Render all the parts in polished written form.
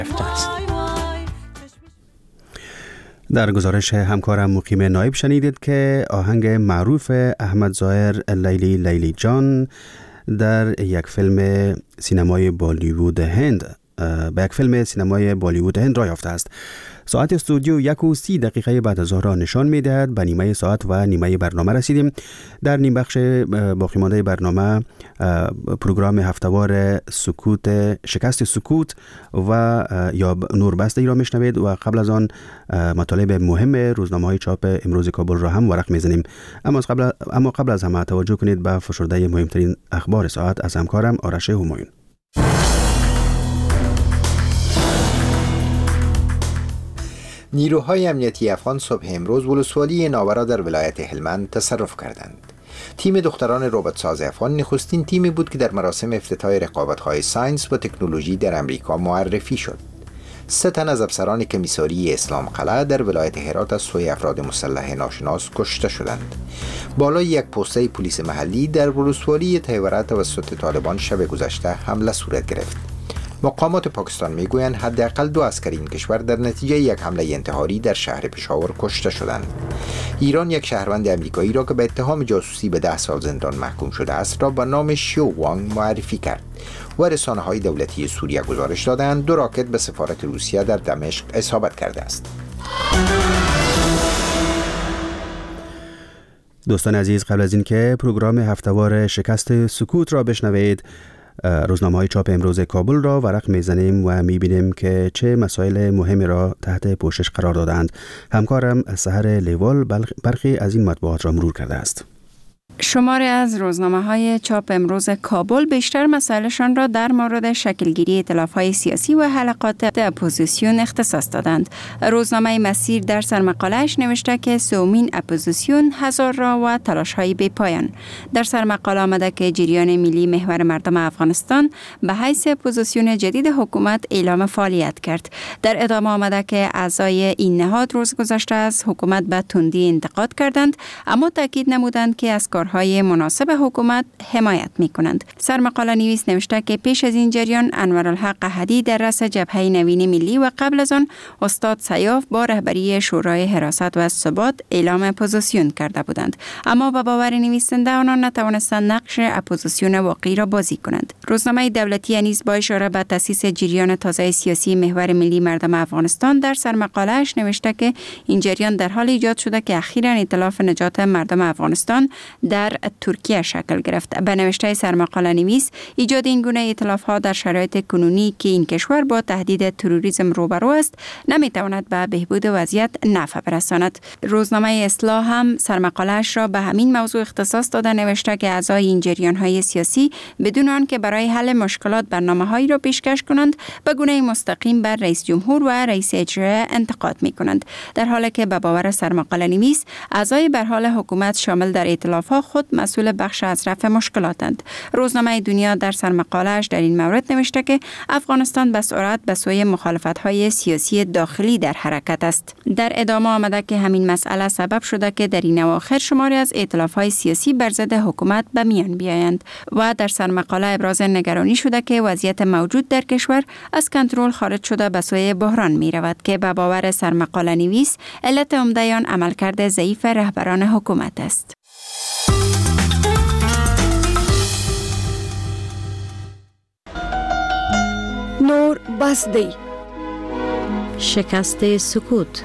در گزارش همکارم مقیم نایب شنیدید که آهنگ معروف احمد ظاهر لیلی لیلی جان در یک فیلم سینمای بالیوود هند را یافته است. ساعت استودیو 1:30 بعد از ظهر را نشان می‌دهد. به نیمه ساعت و نیمه برنامه رسیدیم. در نیم بخش باقی مانده برنامه پروگرام هفته‌وار شکست سکوت و یا نوربسته ای را میشنوید و قبل از آن مطالب مهم روزنامه‌های چاپ امروز کابل را هم ورق میزنیم. اما قبل از همه توجه کنید به فشرده مهمترین اخبار ساعت از همکارم آرش همایون. نیروهای امنیتی افغان صبح امروز ولسوالی ناورا در ولایت هلمند تصرف کردند. تیم دختران ربات‌ساز افغان نخستین تیمی بود که در مراسم افتتاح رقابت‌های ساینس و تکنولوژی در امریکا معرفی شد. 3 تن از افسران کمیساری اسلام قلعه در ولایت هرات از سوی افراد مسلح ناشناس کشته شدند. بالای یک پسته پلیس محلی در ولسوالی تیوره توسط طالبان شب گذشته حمله صورت گرفت. مقامات پاکستان میگویند حداقل 2 عسکر این کشور در نتیجه یک حمله انتحاری در شهر پشاور کشته شدند. ایران یک شهروند امریکایی را که به اتهام جاسوسی به 10 سال زندان محکوم شده است را به نام شیو وانگ معرفی کرد و رسانه‌های دولتی سوریه گزارش دادند 2 راکت به سفارت روسیه در دمشق اصابت کرده است. دوستان عزیز، قبل از اینکه پروگرام هفته‌وار شکست سکوت را بشنوید، روزنامه‌های چاپ امروز کابل را ورق می‌زنیم و می‌بینیم که چه مسائل مهمی را تحت پوشش قرار دادند. همکارم سحر لیوال برخی از این مطبوعات را مرور کرده است. شماری از روزنامه‌های چاپ امروز کابل بیشتر مسائلشان را در مورد شکلگیری ائتلاف‌های سیاسی و حلقات اپوزیسیون اختصاص دادند. روزنامه مسیر در سرمقاله‌اش نوشته که سومین اپوزیسیون هزار را و تلاش‌های بی‌پایان. در سرمقاله آمده که جریان ملی محور مردم افغانستان به حیث اپوزیسیون جدید حکومت اعلام فعالیت کرد. در ادامه آمده که اعضای این نهاد روز گذشته از حکومت به تندی انتقاد کردند، اما تاکید نمودند که از های مناسب حکومت حمایت می کنند. سرمقاله نویس نوشته که پیش از این جریان انورالحق احدی در رأس جبهه نوین ملی و قبل از آن استاد سیاف با رهبری شورای حراست و ثبات اعلام اپوزیسیون کرده بودند، اما به باور نویسنده آنان نتوانستند نقش اپوزیسیون واقعی را بازی کنند. روزنامه دولتی نیز با اشاره به تأسیس جریان تازه سیاسی محور ملی مردم افغانستان در سرمقاله‌اش نوشته که این جریان در حال ایجاد شده که اخیراً ائتلاف نجات مردم افغانستان در ترکیه شکل گرفت. به نوشته سرمقاله نویس، ایجاد این گونه ائتلاف‌ها در شرایط کنونی که این کشور با تهدید تروریسم روبرو است نمی‌تواند به بهبود وضعیت نفع برساند. روزنامه اصلاح هم سرمقاله‌اش را به همین موضوع اختصاص داده نوشته که اعضای این جریان‌های سیاسی بدون آنکه برای حل مشکلات برنامه‌هایی را پیشکش کنند به گونه مستقیم بر رئیس جمهور و رئیس اجرایی انتقاد می‌کنند، در حالی که به باور سرمقاله نویس اعضای به حال حکومت شامل در ائتلاف‌ها خود مسئول بخش از رفع مشکلاتند. روزنامه دنیا در سرمقاله‌اش در این مورد نوشته که افغانستان به سرعت به سوی مخالفت‌های سیاسی داخلی در حرکت است. در ادامه آمده که همین مسئله سبب شده که در این اواخر شماری از ائتلاف‌های سیاسی بر ضد حکومت به میان بیایند و در سرمقاله ابراز نگرانی شده که وضعیت موجود در کشور از کنترل خارج شده به سوی بحران می‌رود که به باور سرمقاله نویس علت عمده آن عملکرد ضعیف رهبران حکومت است. نور بسدی شکست سکوت.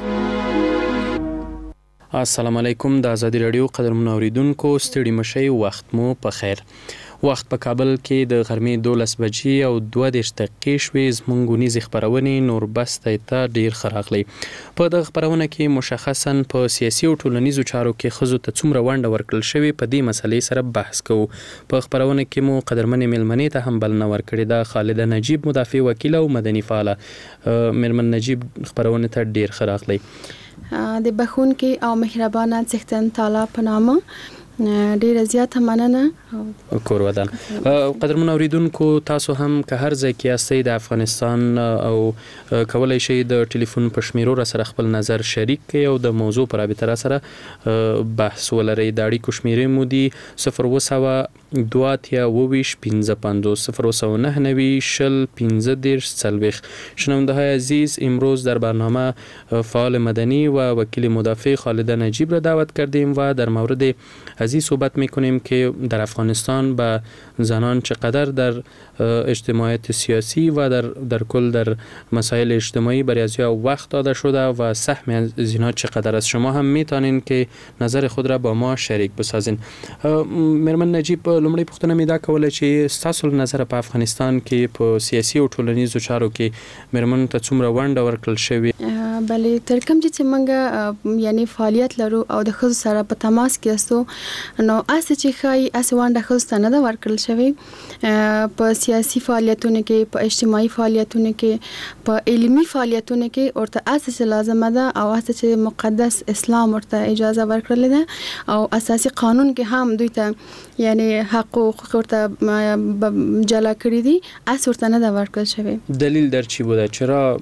السلام علیکم، د آزادی رادیو قدرمن اوریدونکو، ستړي مشئ، وخت مو په خیر. وخت په کابل کې د غرمې 12 بجې او 2 دقیقې شوې. زموږ ونیزې خپرونې نور بستی ته ډیر ښه راغلی. په دغه خپرونه کې مشخصا په سیاسي او ټولنیزو چارو کې ښځو ته څومره ونډه ورکړل شوې په دې مسلې سره بحث کوو. په خپرونه کې مو قدرمنې میلمنې ته هم بلنه ورکړې ده، خالده نجیب، مدافع وکیله او مدني فعاله. میرمن نجیب، خپرونه ته ډیر ښه راغلی. د بخونکي او مهربانه څښتن تعالی په نامه ډیره زیاته مننه. کور ودان. قدرمن اوریدونکو، تاسو هم که هر ځای کې یاستئ د افغانستان او کولای شئ د ټلیفون په شمیرو را سره خپل نظر شریک کړئ او د موضوع پر رابطه را سره بحث ولرئ. د اړیکو شمیرې مو دي 020 2-25-009-15 شنونده های عزیز، امروز در برنامه فعال مدنی و وکیل مدافع خالده نجیب را دعوت کردیم و در مورد از صحبت میکنیم که در افغانستان به زنان چقدر در اجتماعیت سیاسی و در کل در مسائل اجتماعی برای از وقت داده شده و سهم از اینا چقدر است. شما هم میتونین که نظر خود را با ما شریک بسازین. مرمن نجیب، لومړی پوښتنه مې دا کوله چې ستاسو نظر په افغانستان کې په سیاسي او ټولنیزو چارو کې مرمن ته څومره ونډه ورکړل شوې؟ بله، تر کوم چې موږ یعنی فعالیت لرو او د ښځو سره په تماس کې یاستو، نو اسې چې ښایي اسې ونډه ښځو ته نه ده ورکړل شوې په سیاسي فعالیتونو کې، په اجتماعي فعالیتونو کې، په علمي فعالیتونو کې ورته اسې چې لازمه ده او اسې چې مقدس اسلام ورته اجازه ورکړل ده او اساسي قانون کې هم دوی ته یعنی حقوق ورته جلا کړی دي، اسې ورته نه ده ورکړل شوې. دلیل در چی بوده؟ چرا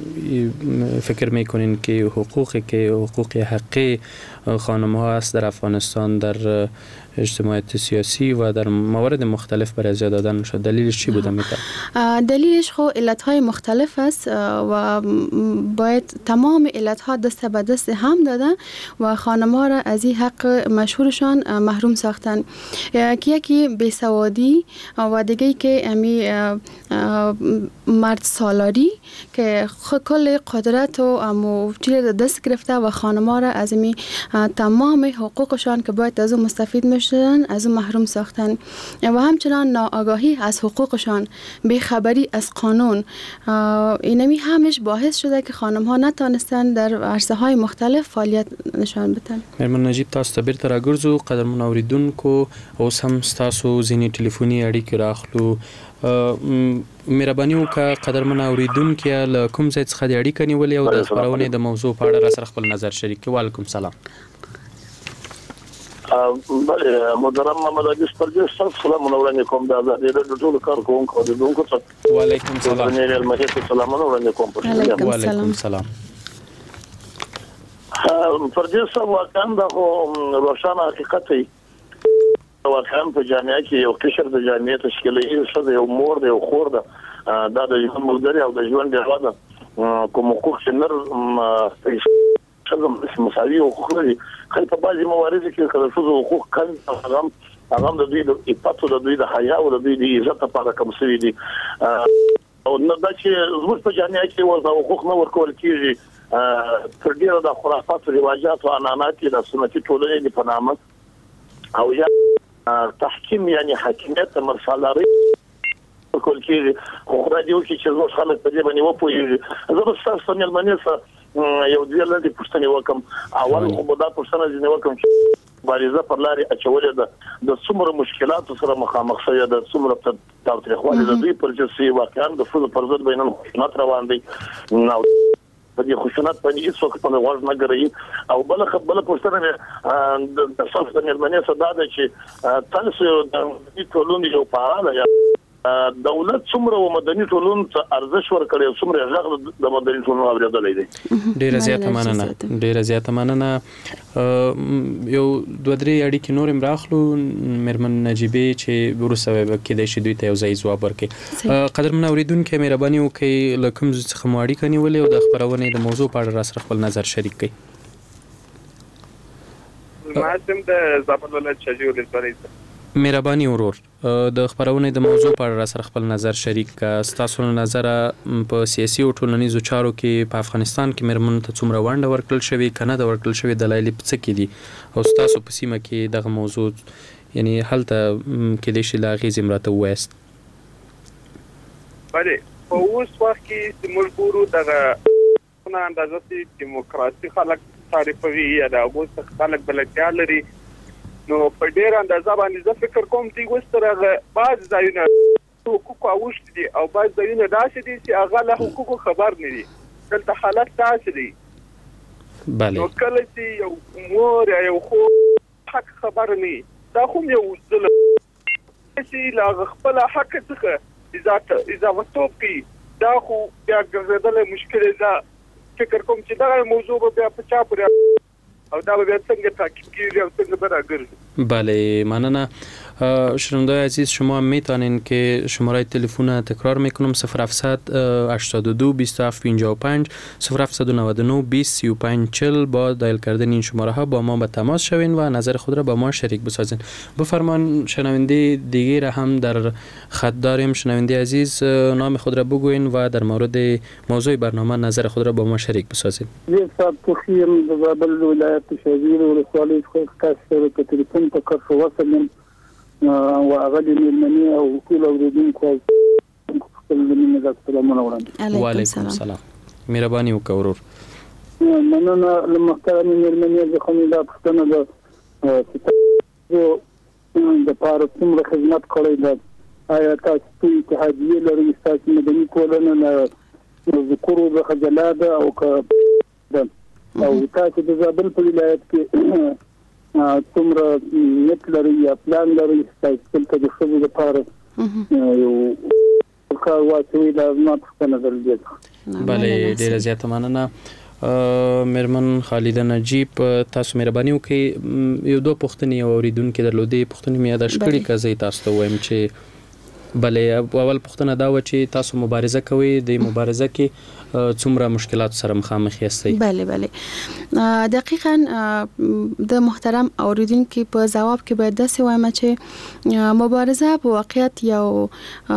فکر میکنین که حقوق حقی خانم ها است در افغانستان در اجتماعیت سیاسی و در موارد مختلف برای ازیا دادن شد؟ دلیلش چی بوده میتونه؟ دلیلش خو علتهای مختلف است و باید تمام علتها دست به دست هم دادن و خانم ها را از این حق مشهورشان محروم ساختن. یکی بیسوادی و دیگه که امی مرد سالاری که کل قدرت و امو چیز دست گرفته و خانم ها را از امی تمام حقوقشان که باید از اون مستفید میشدن از اون محروم ساختن و همچنان ناآگاهی از حقوقشان، بیخبری از قانون، اینمی همش باعث شده که خانم ها نتانستن در عرصه های مختلف فعالیت نشان بدن. مرمن نجیب، تاسو ته بیرته راګرځو. قدرمن اوریدونکو، اوس هم تاسو ځینې ټلیفوني اړیکې راخلو. مهرباني وکړه قدرمن اوریدونکو، له کوم ځای څخه د اړیکه نیولې او د خبرونې د موضوع په اړه را سره خپل نظر شریک کړئ. وعلیکم سلام. بله، محترم محمد عزیز پرجس، سلام وړاندې کوم د آزادۍ د ټولو کارکوونکو د دونکو ته. وعلیکم سلام. سلام وړاندې کوم. وعلیکم سلام. پرجس واقعا د روښانه حقیقت دی. واقعا په جامعه کې یو قشر د جامعې تشکیلي شوی، یو مور دی او خور ده، دا د ژوند ملګری او د ژوند ډیوه ده. کوم حقوق چې نر څنګه مساوي حقوق لري، خو په بعضي مواردو کې کله څه حقوق کم هغه د دوی د عفت او د دوی د حیا او د دوی د عزت لپاره کوم څه دي. او نه دا چې زموږ په جامعه کې ورته حقوق نه ورکول کیږي، تر ډیره د خرافات او رواجات او عنعنات د سنتي ټولنې په نامه او یا تحکیم یعنی حاکمیت مرسالاري ورکول کیږي. خو راځي چې زموږ خلک په دې باندې وپوهیږي. زه به تاسو ته ملمنه یو ځل لاندې پوښتنه وکم. اول خو دا پوښتنه ځنه وکم چې مبارزه پر لاري اچولې ده د څومره مشکلاتو سره مخامخ شوی ده، څومره تاوتریخوالی د دوی پر جسي واقعا د فوز پر ضد بینن خشونت روان دي. نو په دې خشونت باندې هیڅ په غوږ نه ګرځي. او بل پوښتنه د تاسو د ملمنه صدا ده چې تاسو د ټولنې یو فعال دولت څومره مدني ټولنې ته ارزښت ورکړي، څومره غږ د مدني ټولنې اوریدلې دي. ډیره زیاته مننه. یو دوه درې اړیکې نورم راخلو مرمن نجیبی چې ورسره کېدای شي دوی ته یو ځای ځواب ورکړي. قدرمن اوریدونکو، مهرباني وکړئ له کوم څخه مو اړیکه نیولې او د خبرونې د موضوع په اړه را سره خپل نظر شریک کړئ. ماسم د زابل ولایت شجیع ولسوالۍ. مهرباني ورور، د خبرونې د موضوع په اړه را سره خپل نظر شریک کړه. ستاسو نظر په سیاسي او ټولنیزو چارو کې په افغانستان کې مرمنو ته څومره ونډه ورکړل شوې، کنه د ورکړل شوې دلایل څه کې دي او ستاسو په سیمه کې دغه موضوع یعنی هلته کې د شي لاغې زمراته وایست؟ بله، په اوس وخت کې ملګرو دغه اندازه دیموکراسي خلک تعریفوي یا د اوس خلک بلدتیا لري، نو په ډیر اندازه باندې زه فکر کوم چې وستره بعض ځایونه حقوق اوښت دي او بعض ځایونه داسې دي چې هغه له حقوقو خبر نه دي. دلته حالت داسې دی. بله، نو کله چې یو مور یا یو خور حق خبر نه، دا خو یو ظلم چې لا خپل حق څخه اضافه کوي، دا خو بیا ګرځېدل مشکل ده. فکر کوم چې دا موضوع بیا په چا پورې او دا به څنګه تحقیق کیږي او څنګه به راګرځي. بله مننه. شنونده‌های عزیز شما میتونین که شماره تلفن تکرار میکنم 0700 82 27 55 0799 20 35 40 با دایل کردن این شماره ها با ما به تماس شوین و نظر خود را با ما شریک بسازین. بفرمان شنونده دیگه را هم در خط داریم. شنونده عزیز نام خود را بگوین و در مورد موضوع برنامه نظر خود را با ما شریک بسازین. زه صاحب تخیم د زابل ولایت شاذیر ولسوالۍ څخه تاسو سره په تلیفون په کار وصل او هغه د مېرمنې او ټول اوریدونکو خپل مینه سلامونه وړاندې. وعلیکم السلام. مهرباني وکړه ورور. مننه له محترمې مېرمنې څخه مې دا پوښتنه ده چې د پاره څومره خدمت کړی ده. آیا تاسو اتحادیې لرئ؟ تاسو مدني ټولنه له ذکرو څخه جلا ده او او تاسو د زابل په ولایت کې څومره نیت لري یا پلان لري تاسو ته د ښځو لپاره یو کار واچوي دا ما پوښتنه درلوده. بله ډیره زیاته مننه. مېرمن خالده نجیب تاسو مهرباني وکړئ یو دوه پوښتنې اوریدونکو درلودې پوښتنې مې یاد کړې که زه تاسو ته وایم چې بله اول پوښتنه دا و چې تاسو مبارزه کوئ د مبارزه کې څومره مشکلات سره مخامخ یاستئ؟ بله دقیقاً د محترم اوریدونکو په جواب کې باید داسې وایم چې مبارزه په واقعیت یو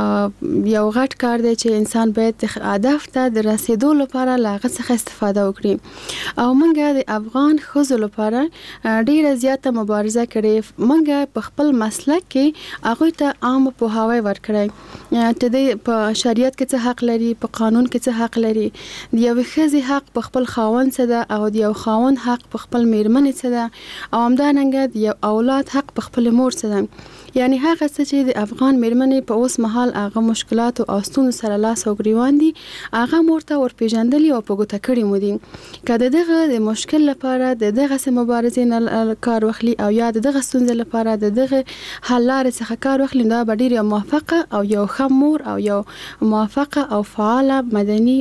غټ کار دی چې انسان باید هدف ته د رسیدو لپاره له هغه څخه استفاده وکړي او موږ د افغان ښځو لپاره ډیره زیاته مبارزه کړې. موږ په خپل مسلک کې هغوی ته عام پوهاوی ورکړی چې په شریعت کې څه حق لري، په قانون کې څه حق لري، د یو ښځې حق په خپل خاوند څه ده او د یو خاوند حق په خپل میرمنې څه ده او همدارنګه د یو اولاد حق په خپل مور څه ده. یعنی هغه څه چې د افغان میرمنې په اوس مهال هغه مشکلات او ستونزو سره لاس او ګریوان دي هغه مورته ورپېژندلي او په ګوته کړي مو دي. که د دغه د مشکل لپاره د دغه مبارزې نه کار واخلي او یا د دغه ستونزې لپاره د دغه حل لارې څخه کار واخلي دا به ډېره موفقه او یو ښه مور او یو موفقه او فعاله مدني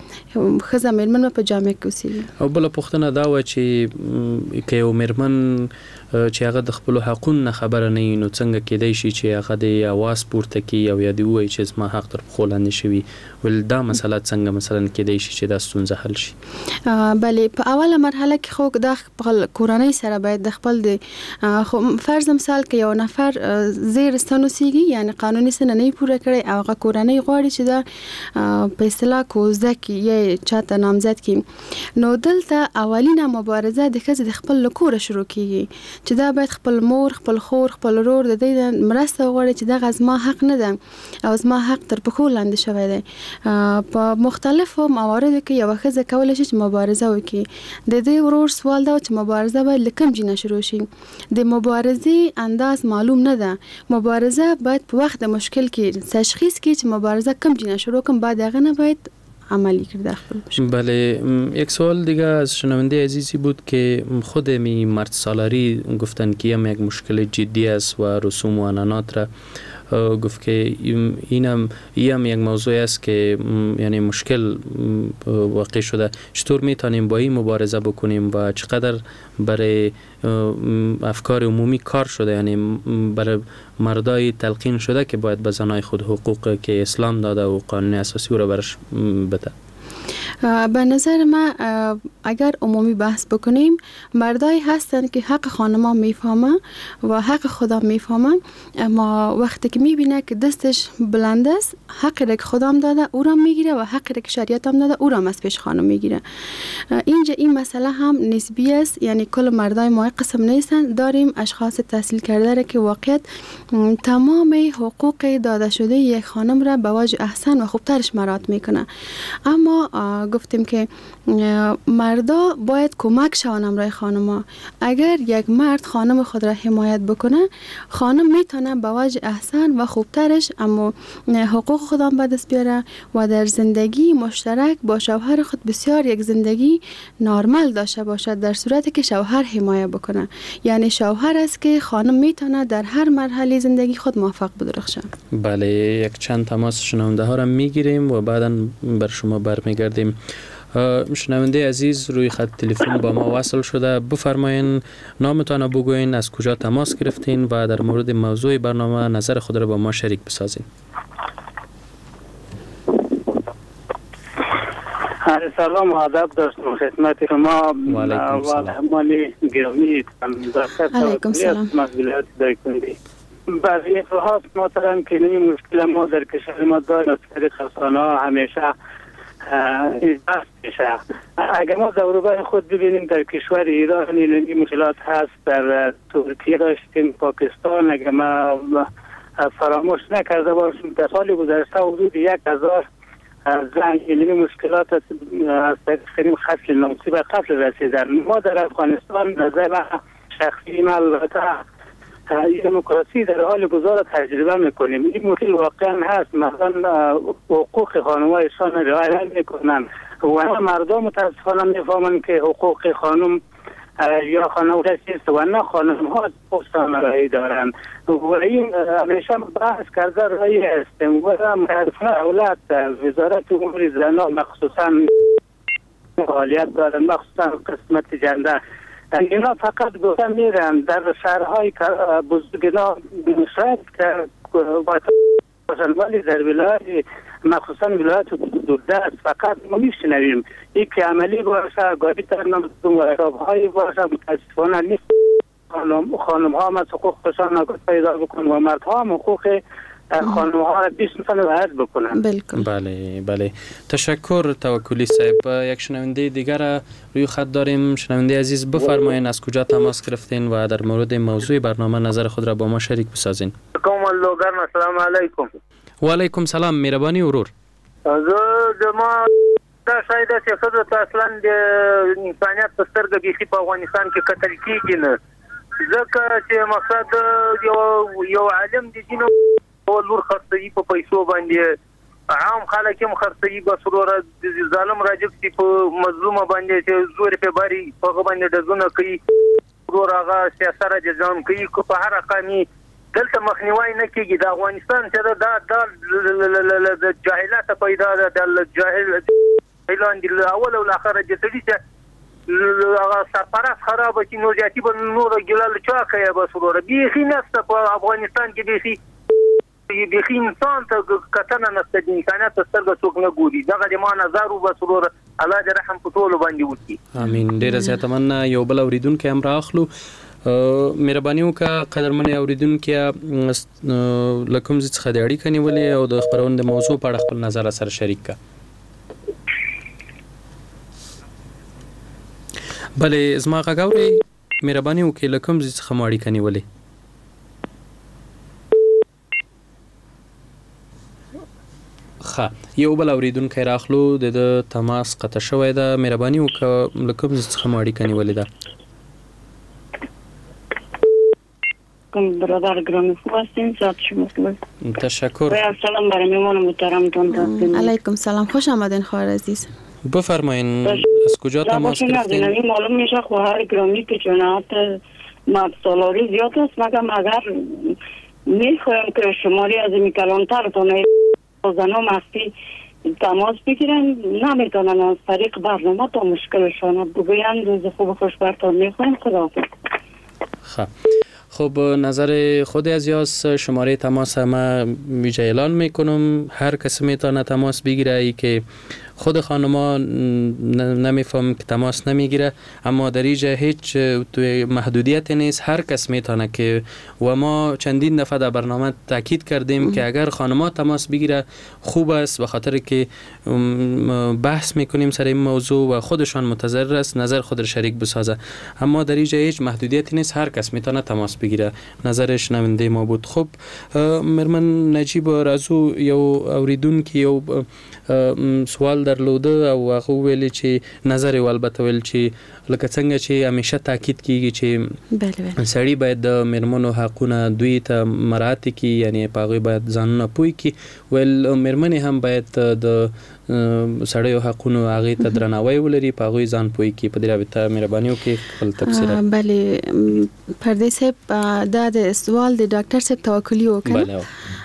ښځه میرمن په جامعه کې اوسېږي. او بله پوښتنه دا وه چې که یو میرمن چې هغه د خپل حقونو نه خبره نه وي نو څنګه کېدای شي چې هغه د اواز پورته کړي او یا دې ووایي چې زما حق تر پښو لاندې شوي؟ ول دا مسله څنګه مثلا کېدای شي چې دا ستونزه حل شي؟ بله په اوله مرحله کې خو د خپل کورنۍ سره باید د خپل د فرض مثال کې یو نفر زیر ستن اوسېږي یعنی قانوني سن نه پوره کړي او هغه کورنۍ غواړي چې دا په اصطلاح کوزده کې یا چاته نامزد کړي نو دلته اولینه مبارزه د ښځې د خپل کوره شروع کیږي چې دا باید خپل مور، خپل خور، خپل ورور د دې مرسته وغواړي چې دغه زما حق نه ده او زما حق تر پښو لاندې شوی دی. په مختلفو مواردو کې یو ښځه کولی شي چې مبارزه وکړي. د دې ورور سوال دا چې مبارزه باید له کوم ځای نه شروع شي. د مبارزې انداز معلوم نه ده. مبارزه باید په وخت د مشکل کې تشخیص کړي چې مبارزه کوم ځای نه شروع کوم بعد هغه نه باید عملی کرده. بله یک سوال دیگه از شنونده عزیزی بود که خود می مرد سالاری گفتن که هم یک مشکل جدی است و رسوم و عنعنات را گفت که اینم یک موضوع است که یعنی مشکل واقع شده. چطور میتونیم با این مبارزه بکنیم و چقدر برای افکار عمومی کار شده یعنی برای مردای تلقین شده که باید به زنای خود حقوق که اسلام داده و قانون اساسی را برش بده؟ به نظر ما اگر عمومی بحث بکنیم مردایی هستن که حق خانما میفهمه و حق خدا میفهمه اما وقتی که میبینه که دستش بلند است حقی را که خدام داده او را میگیره و حقی را که شریعت هم داده او را از پیش خانم میگیره. اینجا این مسئله هم نسبی است یعنی کل مردای ما قسم نیستن. داریم اشخاص تحصیل کرده را که واقعیت تمام حقوق داده شده یک خانم را به وجه احسن و خوبترش مراعات میکنه. اما گفتیم که مردا باید کمک شوند امرای خانما. اگر یک مرد خانم خود را حمایت بکنه خانم میتونه به وجه احسن و خوبترش اما حقوق خودم به دست بیاره و در زندگی مشترک با شوهر خود بسیار یک زندگی نرمال داشته باشد در صورتی که شوهر حمایت بکنه. یعنی شوهر است که خانم میتونه در هر مرحله زندگی خود موفق بدرخشه. بله یک چند تماس شنونده ها را میگیریم و بعدا بر شما برمیگردیم. شنونده عزیز روی خط تلفن با ما وصل شده. بفرمایین نامتان رو بگوین، از کجا تماس گرفتین و در مورد موضوع برنامه نظر خود را با ما شریک بسازین. سلام و ادب داشتم خدمت شما و همانی گرامی. علیکم سلام. مسئولیت دایکندی بعضی افراد محترم که این مشکل ما در کشور ما داریم از طریق رسانه ها همیشه بحث میشه. اگر ما دوروبر خود ببینیم در کشور ایران این مشکلات هست، در ترکیه داشتیم، پاکستان، اگر ما فراموش نکرده باشیم در سال گذشته حدود 1000 زن این مشکلات از طریق قتل ناموسی و قتل رسیدن. ما در افغانستان نظر شخصی ما البته دموکراسی در حال گذار تجربه میکنیم. این مشکل واقعا هست، مثلا حقوق خانم‌هایشان رعایت میکنن و مردم متاسفانه میفهمن که حقوق خانم یا خانم چیست و نه خانم ها حقوقشان رعایت دارن و این همیشه بحث کرده رای است و متاسفانه اولاد وزارت امور زنان مخصوصا فعالیت دارن، مخصوصا قسمت جنده. اینا فقط گفتن میرن در شهرهای بزرگنا شاید که ولی در ولایت مخصوصا ولایت دوردست فقط ما میشنویم این که عملی باشه، گاهی ترنم های باشه. متاسفانه نیست خانم ها هم از حقوقشان نگاه پیدا بکن و مرد ها هم حقوق خانم ها را بیش مثلا رعایت بکنن. بله تشکر توکلی صاحب. یک شنونده دیگر روی خط داریم. شنونده عزیز بفرمایین از کجا تماس گرفتین و در مورد موضوع برنامه نظر خود را با ما شریک بسازین. السلام علیکم. و علیکم سلام. مهربانی ورور. ما دا شاید سیاست اصلا د انسانیت په سترګه بیخي په افغانستان کې قتل کیږي نه، ځکه چې مقصد یو عالم د دین او لور خرڅوي په پیسو باندې، عام خلک هم خرڅوي، بس وروره ظالم راجب چې په مظلومه باندې چې زور په باري هغه باندې ډزونه کوي، وروره هغه سیاست را جزام کوي که په هر رقمي دلته مخنیوي نه کیږي. د افغانستان چې دا د جاهلیت پیدا ده، د جاهل اعلان دی اول او اخر د تدې چې هغه سرپرست خراب شي نو ځاتي به نور ګلال چا کوي. بس وروره بیخي نفسه په افغانستان کې بیخي انسان ته کتنه نشته، د انسانیت په سترګه څوک نه ګوري. دغه د ما نظر و. بس وروره الله دې رحم په ټولو باندې وکړي. امین. ډیره زیاته مننه. یو بل اوریدونکو هم راخلو. مهرباني وکړه قدرمن اوریدونکو لکم څخه د اړیکې نیولې او د خبرونه د موضوع په اړه خپل نظر سره شریک کړه. بله زما غاوري مهرباني وکړئ لکم څخه مو اړیکې نیولې. یو بل اوریدونکو راخلو د تماس قطع شوی ده. مهرباني وکړه لکم څخه مو اړیکې نیولې ده. برادر گرامی خوب هستین؟ ساعت شما خوبه. تشکر. سلام برای میمان محترمتون داشتین. علیکم سلام. خوش آمدین خواهر عزیز. بفرمایین از کجا تماس گرفتین؟ معلوم میشه خواهر گرامی که جنایت مبسالاری زیاد است، مگم اگر میخوایم که شماری از این کلانترتونه زنان مخفی تماس بگیرن نمیتونن از طریق برنامه تا مشکلشان بگوین. روز خوب خوشبختان میخوایم. خداحافظ. خب نظر خود عزیز شماره تماس ما ویژه اعلان میکنم. هر کسی میتونه تماس بگیره. ای که خود خانما نمیفهم که تماس نمیگیره، اما در اینجا هیچ محدودیت نیست، هر کس میتونه که و ما چندین دفعه در برنامه تاکید کردیم که اگر خانما تماس بگیره خوب است، به خاطر که بحث میکنیم سر این موضوع و خودشان متضرر است نظر خود را شریک بسازه. اما در اینجا هیچ محدودیتی نیست، هر کس میتونه تماس بگیره. نظرش نمنده ما بود. خب مرمن نجیب رازو یو اوریدون که یو سوال درلوده او هغه ویل چې نظر یې البته ویل چې لکه څنګه چې همیشه تاکید کیږي چې سړی باید د میرمنو حقونه دوی ته مراعات کړي، یعنی پاغوی باید ځانونه پوي کړي، ول میرمنې هم باید د سړیو حقونو هغه ته درناوی ولري، پاغوی ځان پوي کړي. په دې رابطه مهرباني وکړئ خپل تفسیر. بله پردیس صاحب دا د سوال د ډاکټر صاحب توکلی وکړ.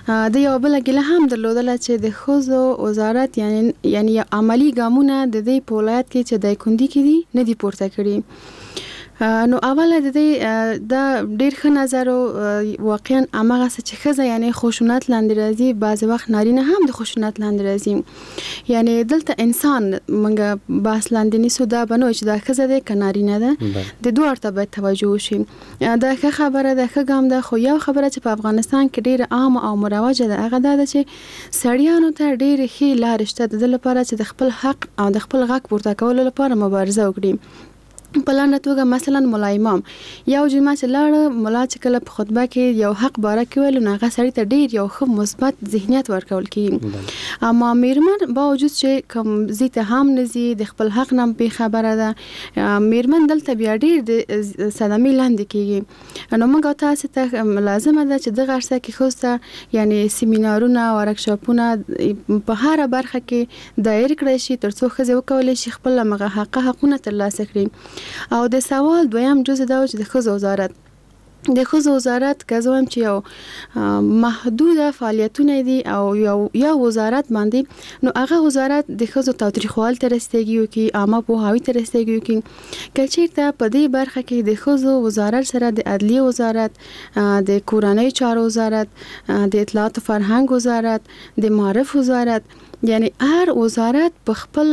د یو بل ګله هم درلودله چې د ښځو وزارت یعنی عملی ګامونه د دې په ولایت کې چې د کندي کې دي نه دي پورته کړي. نو اوله د دې دا ډیر ښه نظر واقعا امغه چې ښځه یعنی خشونت لاندې راځي، بعض وخت نارینه هم د خشونت لاندې راځي. یعنی دلته انسان منګه باس لاندې نیسو دا بنو چې دا ښځه ده که نارینه ده، د دوه ته باید توجه وشي. دا ښه خبره ده، ښه ګام ده. خو یو خبره چې په افغانستان کې ډیره عام او مروجه ده هغه دا ده چې سړیانو ته ډیر ښه لار شته د لپاره چې د خپل حق او د خپل غږ پورته کولو لپاره مبارزه وکړي. په لاندې توګه مثلا مولا امام یو جمعه چې لاړ، مولا چې کله په خطبه کې یو حق باره کې ویل نو هغه سړی ته ډیر یو ښه مثبت ذهنیت ورکول کېږي. اما میرمن باوجود چې کوم زیته هم نزي د خپل حق نه به خبره ده، میرمن دلته بیا ډیر د صدمې لاندې کېږي. نو موږ تاسو ته لازمه ده چې دغه ارسه کې خوسته یعنی سیمینارونه او ورکشاپونه په هر برخه کې دایر کړی شي ترڅو ښځې وکولای شي خپل مغه حقونه ترلاسه کړي. او د سوال دویم جزء دا چې د ښځو وزارت د ښځو وزارت که زه وایم چې یو محدوده فعالیتونه دي او یو وزارت باندې، نو هغه وزارت د ښځو تاوتریخوالي ته رسیدګي وکړي، عامه پوهاوي ته رسیدګي وکړي. که چېرته په دې برخه کې د ښځو وزارت سره د عدلیې وزارت، د کورنۍ چارو وزارت، د اطلاعات او فرهنګ وزارت، د معارف وزارت، یعنی هر وزارت په خپل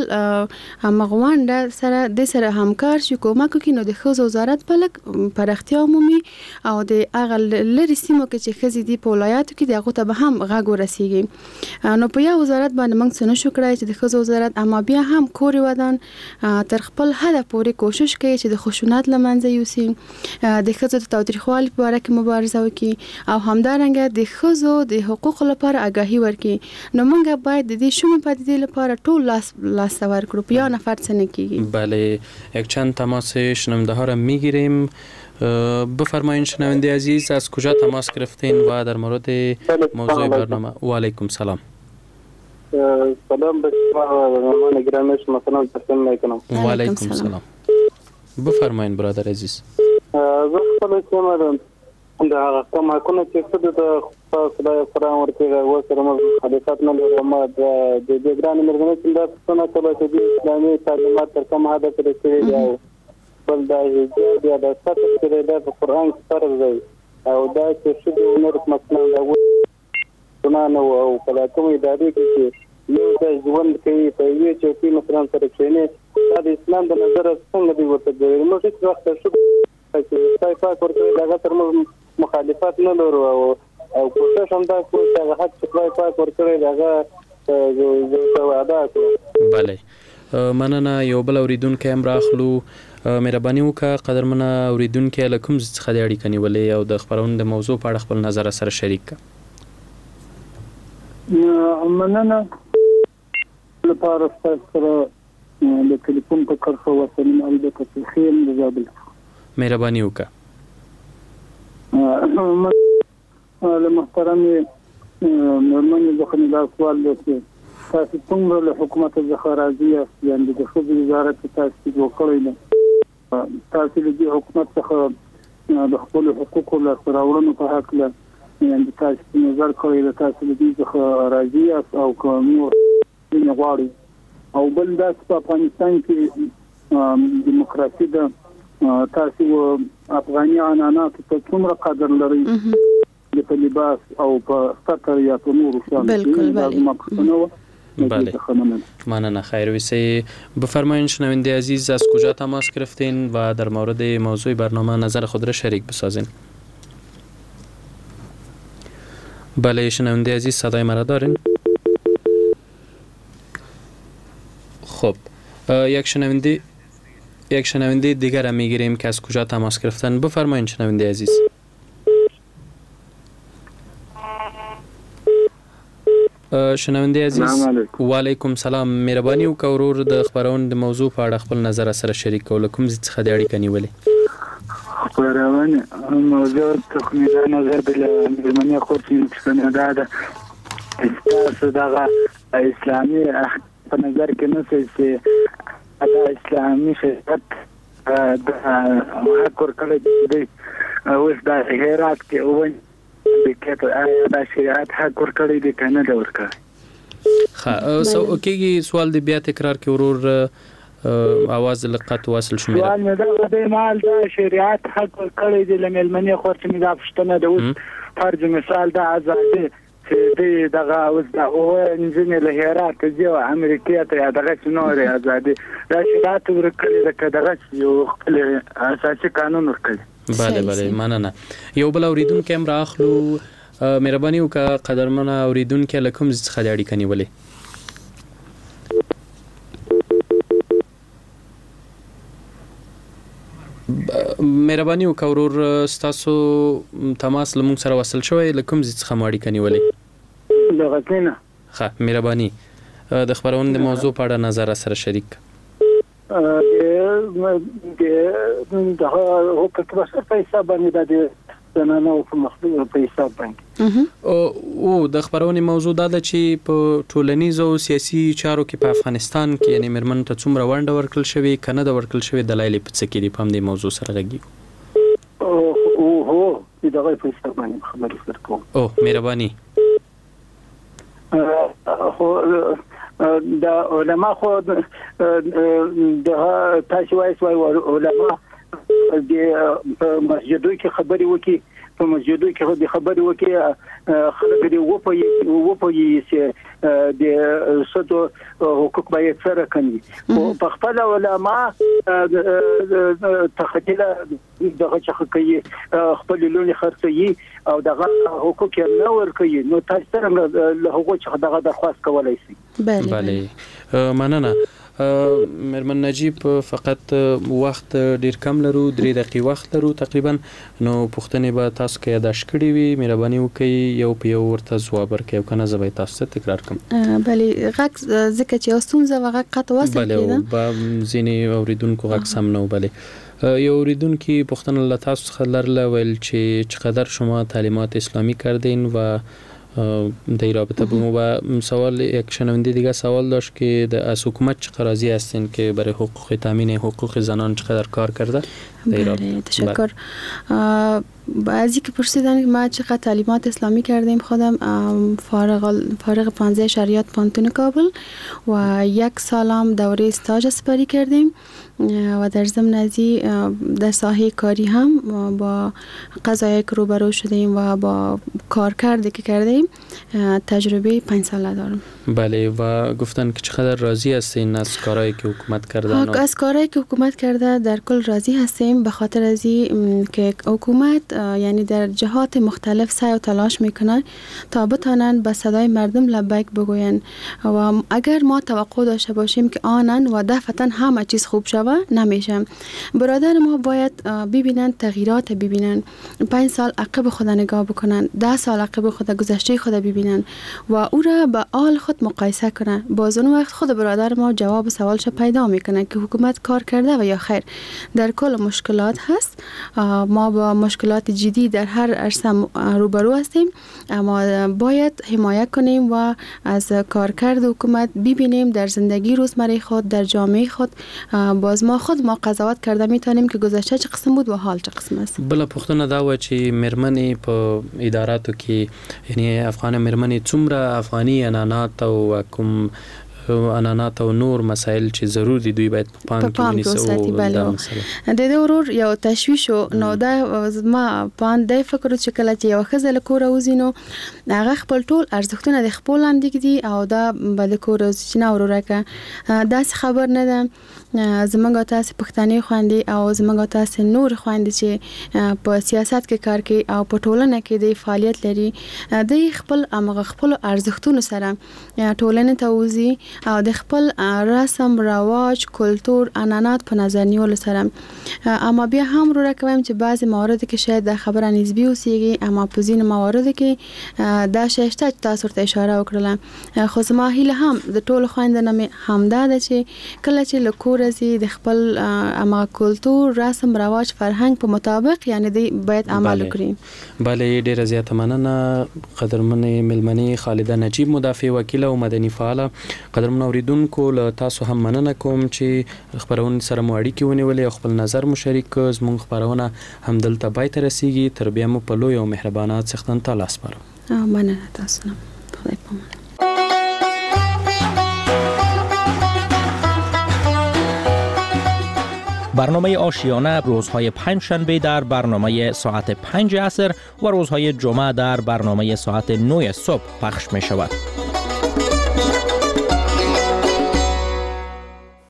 مغوانډه سره د سره همکار شي کومک کوي، نو د ښځو وزارت په لګ پرختیا عمومي او د هغه لري سیمو کې چې ښځې دي په ولایاتو کې دغه ته به هم غږ ورسیږي. نو په یو وزارت باندې موږ څه نشو کړای چې د ښځو وزارت، اما بیا هم کوري ودان تر خپل هدف پورې کوشش کوي چې د خشونت لمنځه یوسي، د ښځو د تاوتریخوالي په اړه کې مبارزه وکړي او همدارنګه د ښځو د حقوقو لپاره آگاهی ورکړي. نو موږ باید د دې شومه پدیده لپاره ټول لاس سوار کړو، په یو نفر څه نه کیږي. بله، یک چند تماس شنونده ها را میگیریم. بفرمایید شنونده عزیز از کجا تماس گرفتین و در مورد موضوع برنامه؟ و علیکم سلام. سلام به شما گرامیش مثلا تسلیم میکنم. و علیکم سلام. بفرمایید برادر عزیز. زه خپل کوم دا کوم حقونه چې څه د خدای قرآن ورکړي و سره مخالفت نه لري. ما د دې ګران مرګنه چې دا څنګه کولای شي د اسلامي تعلیمات تر کوم حد پورې کړی دی، بل دا چې دا د ستاسو کې د قرآن فرض دی او دا چې شې د نور مثلا دا ونه او کله کوم ادارې کې یو د ژوند کې په یوه چې مثلا سره کېنه دا د اسلام د نظر څنګه دی ورته دی. موږ هیڅ وخت چې خدای پاک ورته دا تر مخالفت نه لرو او کوشش هم دا کوي چې حق خدای پاک ورکړي دغه زه وعده کوم. بله، مننه. یو بل اوریدونکو هم راخلو. مهرباني وکړه قدرمنه اوریدونکو له کوم څخه د اړیکې نیولې او د خبرونې د موضوع په اړه خپل نظر سره شریک کړه. مننه لپاره تاسو سره د ټلیفون په کرښه وسلم البته په خیر د زابل. مهرباني وکړه. له محترمې مېرمنې څخه دا سوال دی چې تاسو څنګه له حکومت څخه راضي یاست؟ یعنې د ښځو وزارت تاسو جوړ کړی دی، تاسو له دې حکومت څخه د خپلو حقوقو لاسته راوړنو په هکله یعنې تاسو نظر کړی دی، تاسو له دې څخه راضي یاست او که نور ځینې غواړئ؟ او بل دا چې په افغانستان کې دیموکراسي ده، تاسو افغاني عنعناتو ته څومره قدر لرئ د لباس او په فقر یا په نورو شیانو؟ بله، ماننه. خیر ویسی. بفرمایید شنونده عزیز از کجا تماس گرفتین و در مورد موضوع برنامه نظر خود را شریک بسازین. بله شنونده عزیز صدای مرا دارین؟ خب یک شنونده دیگر را میگیریم که از کجا تماس گرفتن. بفرمایید شنونده عزیز. شنونده عزیز و علیکم سلام. مهرباني وکړه ورور د خبرونې د موضوع په اړه خپل نظر سره شریک کول. کوم څه د اړیکې نیولې؟ خبرونه موضوع تخمیره نظر بل مهرباني خورتي چې دا ده تاسو دغه اسلامي په نظر کې نه چې دا اسلامي شریعت د حق ورکړی دی اوس د هرات کې مالکیت د شریعت حق ورکړی دی کنه دا ورکړی. ها سو کېږي سوال دی بیا تکرار کې ورور आवाज لقط واصل شو. سوال نه دا د مال د شریعت حق ورکړی دی لملمنې خورت می دا پښتنه د اوس فرض مثال د آزادي چې دغه اوس د انجنیر له هرات ځو امریکا ته دغه څنور آزادي د شریعت ورکړی دغه یو خپل اساسي قانون ورکړي. بله مننه. یو بل اوریدونکو هم راخلو مهرباني وکړه قدرمنه اوریدونکو له کوم څخه د اړیکې نیولې. مهرباني وکړه ورور ستاسو تماس له موږ سره وصل شوی له کوم څخه مو اړیکه نیولې؟ له غزنینا. ښه مهرباني د خبرونې د موضوع په اړه نظر سره شریک. د حقوق بشر په حساب باندې د زنانو په مخدوم په حساب باندې او د خبرونې موضوع دا ده چې په ټولنیزو سیاسي چارو کې په افغانستان کې یعنی مرمن ته څومره ونډه ورکړل شوی کنه د ورکړل شوی دلایل په څه کې دی په دې موضوع سره غږیږو. او دغه په حساب باندې خبرې وکړو. او مهرباني د علما خو د تاسو وایي علما د مسجدو کې خبرې وکي په مسجدو کې خبرې وکي خلک دی و په یې د سدو حقوق باید سره کوي او په خپل علما تخديله دغه څخه کوي خپل لونی خرڅي او دغه حقوق یې نه ور کوي نو تاسو څنګه له هغه څخه دغه درخواست کولای شئ؟ بله مننه. مرمن نجیب فقط وخت ډیر کم لرو 3 دقیقې وخت لرو تقریبا نو پوښتنې به تاسو کې یاداښت کړې وي مهرباني وکړئ یو په یو ورته ځواب ورکړئ کنه زه به تاسو ته تکرار کوم. بله غږ ځکه چې اوسونزه وغه قط وصل کېده بله ځینې اوریدونکو غږ سم نه بله یو اوریدونکو پوښتنه له تاسو څخه لرله ویل چې چقدر شما تعلیمات اسلامی کردین و در رابطه با ما سوال یک شنونده دیگه سوال داشت که از حکومت چقدر راضی هستین که برای حقوق تامین حقوق زنان چقدر کار کرده؟ بله تشکر. بعضی که پرسیدن ما چقدر تعلیمات اسلامی کردیم خودم فارغ 15 شریعت پانتون کابل و 1 سالم دوره استاج سپری کردیم و در ضمن ازی در ساحه کاری هم با قضایای که روبرو شدیم و با کارکردی که کردیم تجربه 5 ساله دارم. بله و گفتن که چقدر راضی هستین از کارهایی که حکومت کردن؟ از کارهایی که حکومت کرده در کل راضی هستیم به خاطر ازی که حکومت یعنی در جهات مختلف سعی و تلاش میکنن تا بتانن به صدای مردم لبیک بگوین و اگر ما توقع داشته باشیم که آنن و دفعتا همه چیز خوب شوه نمیشه. برادر ما باید ببینن تغییرات ببینن 5 سال عقب خود نگاه بکنن 10 سال عقب خود گذشته خود ببینن و او را با آل خود مقایسه کنن. باز اون وقت خود برادر ما جواب سوالش پیدا میکنه که حکومت کار کرده و یا خیر. در کل مشکلات هست ما با مشکلات جدی در هر عرصه روبرو هستیم اما باید حمایت کنیم و از کارکرد حکومت ببینیم در زندگی روزمره خود در جامعه خود باز ما خود ما قضاوت کرده میتونیم که گذشته چه قسم بود و حال چه قسم است. بله پښتنه دا و چې مرمنې په اداراتو کې یعنی افغان مرمنې څومره افغاني انانات او کوم انانات او نور مسائل چې ضرور دي دوی باید په پام کې ونیسو. د دې ورور یو تشویش نو دا ما باندې فکر چې کله چې یو خزل کور اوزینو هغه خپل ټول ارزښتونه د خپل اندګ دي او دا بل کور اوس چې نه ورورکه دا خبر نه ده زمونږ تاسو پښتني خواندي او زمونږ تاسو نور خواندي چې په سیاست کې کار کوي او په ټولنه کې د فعالیت لري د خپل امغه خپل ارزښتونو سره ټولنه ته وزي او د خپل رسم رواج کلتور انانات په نظر نیول سره اما بیا هم رو کوم چې بعضی موارد کې شاید د خبره نسبی اوسېږي اما په ځینې موارد کې دا شته تاسو ته اشاره وکړه خو زما هیله هم د ټولو خويندنه همدا ده چې کله چې لکور رزي د خپل اما کلتور رسم رواج فرهنګ په مطابق یعنی دی باید عمل وکړي. بله ډیره زیاته مننه قدرمنې ملمنې خالده نجیب مدافع وکیل او مدني فعال قدرمن اوریدونکو له تاسو هم مننه کوم چې خبرونه سره مو اړیکې ونیولې او خپل نظر مو شریک کړ. زموږ خبرونه هم دلته پای ته رسیږي. تر بیا مو په لوی او مهربانه څښتن تعالی سپارم. مننه تاسو نه. خدای پامان. برنامه آشیانه روزهای پنجشنبه در برنامه ساعت 5 عصر و روزهای جمعه در برنامه ساعت 9 صبح پخش می شود.